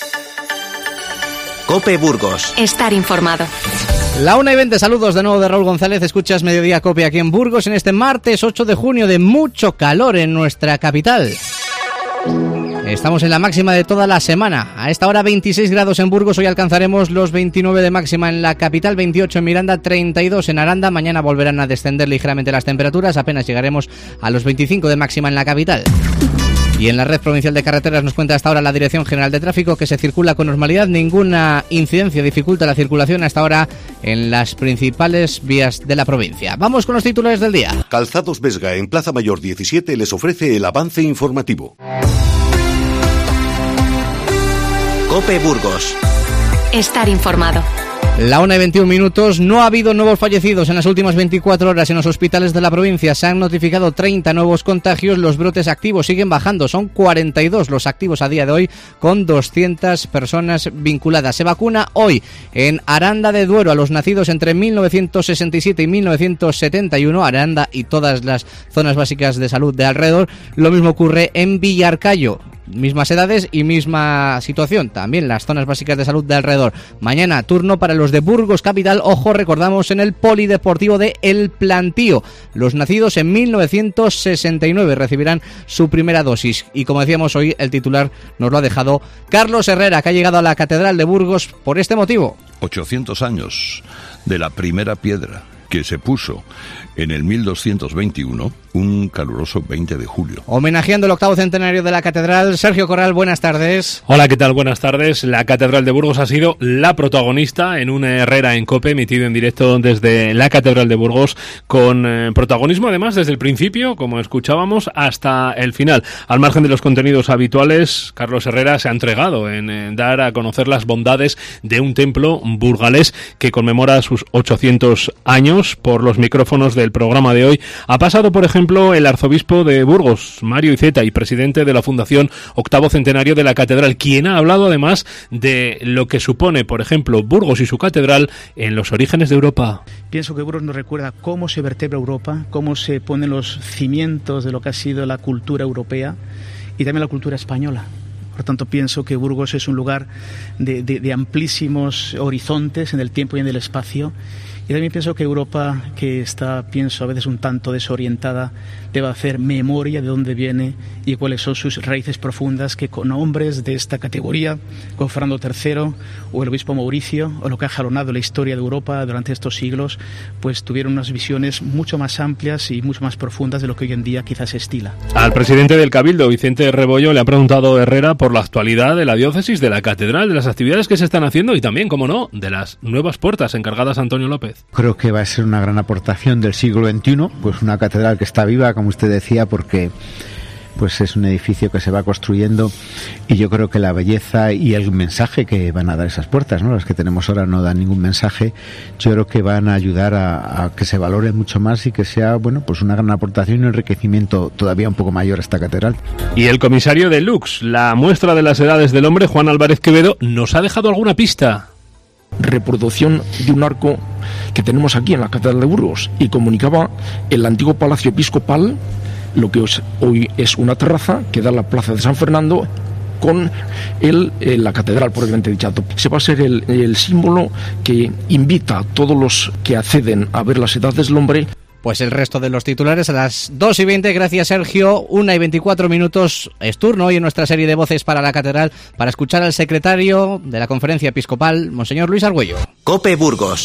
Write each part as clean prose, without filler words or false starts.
COPE Burgos. Estar informado. La 1:20, saludos de nuevo de Raúl González. Escuchas Mediodía COPE aquí en Burgos en este martes 8 de junio de mucho calor en nuestra capital. Estamos en la máxima de toda la semana. A esta hora 26 grados en Burgos, hoy alcanzaremos los 29 de máxima en la capital, 28 en Miranda, 32 en Aranda. Mañana volverán a descender ligeramente las temperaturas, apenas llegaremos a los 25 de máxima en la capital. Y en la red provincial de carreteras nos cuenta hasta ahora la Dirección General de Tráfico que se circula con normalidad. Ninguna incidencia dificulta la circulación hasta ahora en las principales vías de la provincia. Vamos con los titulares del día. Calzados Vesga en Plaza Mayor 17 les ofrece el avance informativo. COPE Burgos. Estar informado. La 1:21, no ha habido nuevos fallecidos en las últimas 24 horas en los hospitales de la provincia. Se han notificado 30 nuevos contagios, los brotes activos siguen bajando, son 42 los activos a día de hoy con 200 personas vinculadas. Se vacuna hoy en Aranda de Duero a los nacidos entre 1967 y 1971, Aranda y todas las zonas básicas de salud de alrededor. Lo mismo ocurre en Villarcayo. Mismas edades y misma situación, también las zonas básicas de salud de alrededor. Mañana turno para los de Burgos Capital, ojo, recordamos, en el Polideportivo de El Plantío. Los nacidos en 1969 recibirán su primera dosis. Y como decíamos hoy, el titular nos lo ha dejado Carlos Herrera, que ha llegado a la Catedral de Burgos por este motivo. 800 años de la primera piedra que se puso en el 1221, un caluroso 20 de julio. Homenajeando el 8º centenario de la Catedral, Sergio Corral, buenas tardes. Hola, ¿qué tal? Buenas tardes. La Catedral de Burgos ha sido la protagonista en una Herrera en COPE, emitido en directo desde la Catedral de Burgos, con protagonismo además desde el principio, como escuchábamos, hasta el final. Al margen de los contenidos habituales, Carlos Herrera se ha entregado en dar a conocer las bondades de un templo burgalés que conmemora sus 800 años. Por los micrófonos del programa de hoy ha pasado, por ejemplo, el arzobispo de Burgos, Mario Iceta, y presidente de la Fundación 8º Centenario de la Catedral, quien ha hablado además de lo que supone, por ejemplo, Burgos y su catedral en los orígenes de Europa. Pienso que Burgos nos recuerda cómo se vertebra Europa, cómo se ponen los cimientos de lo que ha sido la cultura europea y también la cultura española. Por tanto, pienso que Burgos es un lugar de amplísimos horizontes en el tiempo y en el espacio. Y también pienso que Europa, que está, pienso, a veces un tanto desorientada, debe hacer memoria de dónde viene y cuáles son sus raíces profundas, que con hombres de esta categoría, como Fernando III o el obispo Mauricio, o lo que ha jalonado la historia de Europa durante estos siglos, pues tuvieron unas visiones mucho más amplias y mucho más profundas de lo que hoy en día quizás se estila. Al presidente del Cabildo, Vicente Rebollo, le ha preguntado Herrera por la actualidad de la diócesis, de la catedral, de las actividades que se están haciendo y también, como no, de las nuevas puertas encargadas a Antonio López. Creo que va a ser una gran aportación del siglo XXI, pues una catedral que está viva, como usted decía, porque pues es un edificio que se va construyendo y yo creo que la belleza y el mensaje que van a dar esas puertas, ¿no? Las que tenemos ahora no dan ningún mensaje. Yo creo que van a ayudar a que se valore mucho más y que sea, bueno, pues una gran aportación y un enriquecimiento todavía un poco mayor a esta catedral. Y el comisario de Lux, la muestra de las edades del hombre, Juan Álvarez Quevedo, nos ha dejado alguna pista. Reproducción de un arco que tenemos aquí en la Catedral de Burgos y comunicaba el antiguo Palacio Episcopal, lo que hoy es una terraza que da la Plaza de San Fernando, con la catedral propiamente dicha. Se va a ser el símbolo que invita a todos los que acceden a ver las edades del hombre. Pues el resto de los titulares a las 2:20, gracias Sergio, 1:24, es turno hoy en nuestra serie de Voces para la Catedral para escuchar al secretario de la Conferencia Episcopal, Monseñor Luis Argüello. COPE Burgos.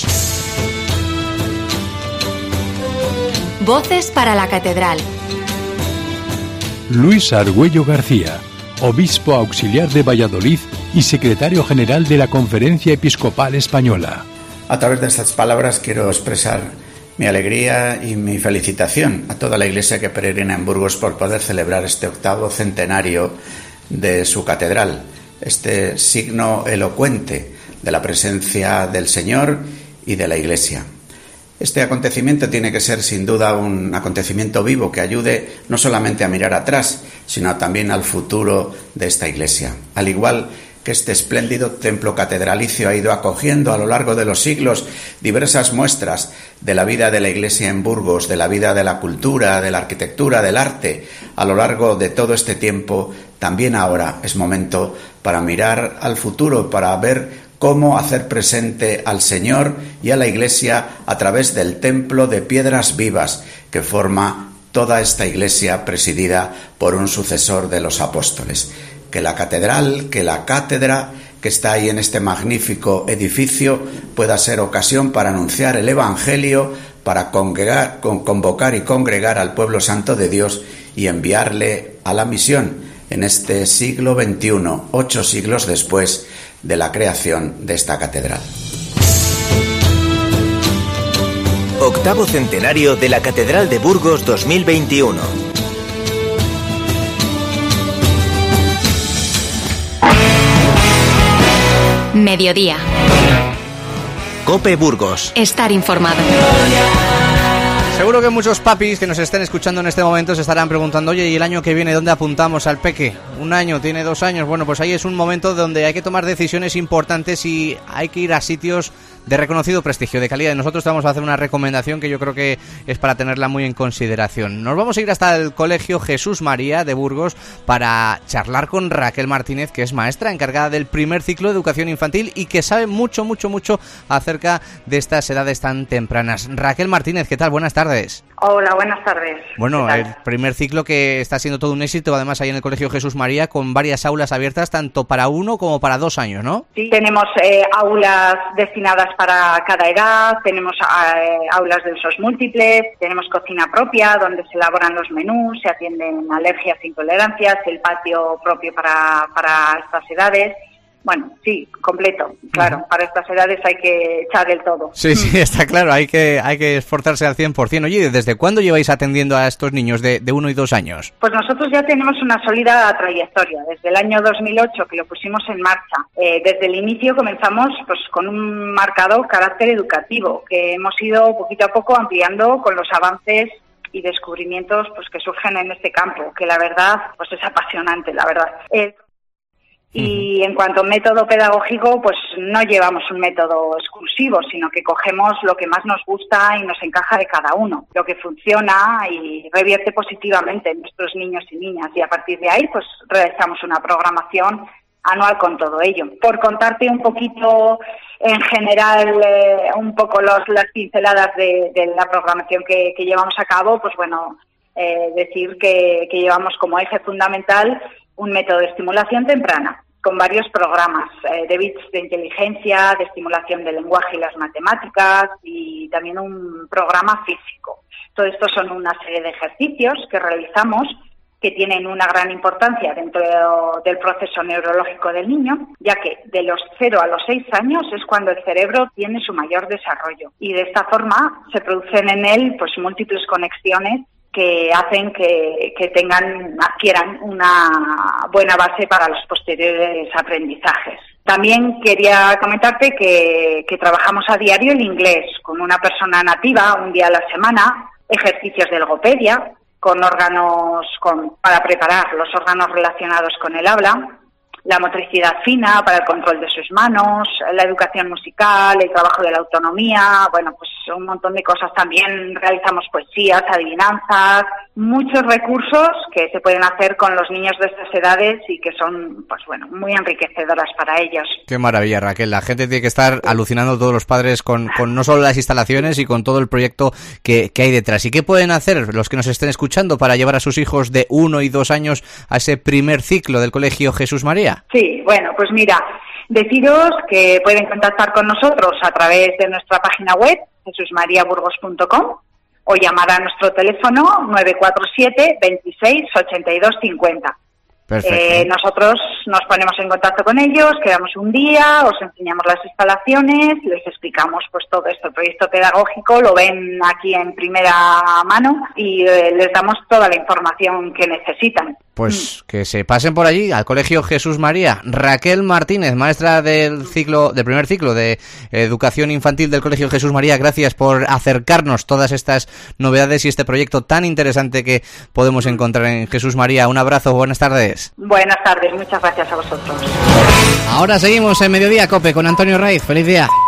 Voces para la Catedral. Luis Argüello García, obispo auxiliar de Valladolid y secretario general de la Conferencia Episcopal Española. A través de estas palabras quiero expresar mi alegría y mi felicitación a toda la Iglesia que peregrina en Burgos por poder celebrar este 8º centenario de su catedral, este signo elocuente de la presencia del Señor y de la Iglesia. Este acontecimiento tiene que ser sin duda un acontecimiento vivo que ayude no solamente a mirar atrás, sino también al futuro de esta Iglesia. Al igual que este espléndido templo catedralicio ha ido acogiendo a lo largo de los siglos diversas muestras de la vida de la Iglesia en Burgos, de la vida de la cultura, de la arquitectura, del arte, a lo largo de todo este tiempo, también ahora es momento para mirar al futuro, para ver cómo hacer presente al Señor y a la Iglesia a través del templo de piedras vivas que forma toda esta Iglesia presidida por un sucesor de los apóstoles. Que la catedral, que la cátedra que está ahí en este magnífico edificio pueda ser ocasión para anunciar el Evangelio, para convocar y congregar al pueblo santo de Dios y enviarle a la misión en este siglo XXI, 8 siglos después de la creación de esta catedral. Octavo centenario de la Catedral de Burgos 2021. Mediodía. COPE Burgos. Estar informado. Seguro que muchos papis que nos estén escuchando en este momento se estarán preguntando: oye, ¿y el año que viene dónde apuntamos al peque? ¿Un año? ¿Tiene 2 años? Bueno, pues ahí es un momento donde hay que tomar decisiones importantes y hay que ir a sitios de reconocido prestigio, de calidad. Y nosotros te vamos a hacer una recomendación que yo creo que es para tenerla muy en consideración. Nos vamos a ir hasta el Colegio Jesús María de Burgos para charlar con Raquel Martínez, que es maestra encargada del primer ciclo de educación infantil y que sabe mucho acerca de estas edades tan tempranas. Raquel Martínez, ¿qué tal? Buenas tardes. Hola, buenas tardes. Bueno, el primer ciclo que está siendo todo un éxito, además ahí en el Colegio Jesús María, con varias aulas abiertas tanto para 1 como para 2 años, ¿no? Sí, tenemos aulas destinadas para cada edad, tenemos aulas de usos múltiples, tenemos cocina propia donde se elaboran los menús, se atienden alergias e intolerancias, el patio propio para estas edades. Bueno, sí, completo, claro, para estas edades hay que echar el todo. Sí, está claro, hay que esforzarse al 100%. Oye, ¿desde cuándo lleváis atendiendo a estos niños de 1 y 2 años? Pues nosotros ya tenemos una sólida trayectoria, desde el año 2008 que lo pusimos en marcha. Desde el inicio comenzamos pues con un marcado carácter educativo, que hemos ido poquito a poco ampliando con los avances y descubrimientos pues que surgen en este campo, que la verdad pues es apasionante, la verdad. Y en cuanto a método pedagógico, pues no llevamos un método exclusivo, sino que cogemos lo que más nos gusta y nos encaja de cada uno, lo que funciona y revierte positivamente en nuestros niños y niñas. Y a partir de ahí, pues realizamos una programación anual con todo ello. Por contarte un poquito, en general, un poco las pinceladas de la programación que llevamos a cabo, pues bueno, decir que llevamos como eje fundamental un método de estimulación temprana, con varios programas de bits de inteligencia, de estimulación del lenguaje y las matemáticas y también un programa físico. Todo esto son una serie de ejercicios que realizamos que tienen una gran importancia dentro del proceso neurológico del niño, ya que de los 0 a los 6 años es cuando el cerebro tiene su mayor desarrollo y de esta forma se producen en él pues múltiples conexiones que hacen que adquieran una buena base para los posteriores aprendizajes. También quería comentarte que trabajamos a diario el inglés con una persona nativa, un día a la semana, ejercicios de logopedia, con órganos para preparar los órganos relacionados con el habla, la motricidad fina para el control de sus manos, la educación musical, el trabajo de la autonomía, bueno, pues un montón de cosas. También realizamos poesías, adivinanzas, muchos recursos que se pueden hacer con los niños de estas edades y que son, pues bueno, muy enriquecedoras para ellos. Qué maravilla, Raquel. La gente tiene que estar alucinando, todos los padres, con no solo las instalaciones y con todo el proyecto que hay detrás. ¿Y qué pueden hacer los que nos estén escuchando para llevar a sus hijos de 1 y 2 años a ese primer ciclo del Colegio Jesús María? Sí, bueno, pues mira, deciros que pueden contactar con nosotros a través de nuestra página web, jesusmariaburgos.com, o llamar a nuestro teléfono 947 26 82 50. Perfecto. Nosotros nos ponemos en contacto con ellos, quedamos un día, os enseñamos las instalaciones, les explicamos pues todo esto, el proyecto pedagógico, lo ven aquí en primera mano y les damos toda la información que necesitan. pues que se pasen por allí al Colegio Jesús María. Raquel Martínez, maestra del primer ciclo de Educación Infantil del Colegio Jesús María, gracias por acercarnos todas estas novedades y este proyecto tan interesante que podemos encontrar en Jesús María. Un abrazo, buenas tardes. Buenas tardes, muchas gracias a vosotros. Ahora seguimos en Mediodía Cope con Antonio Raiz. Feliz día.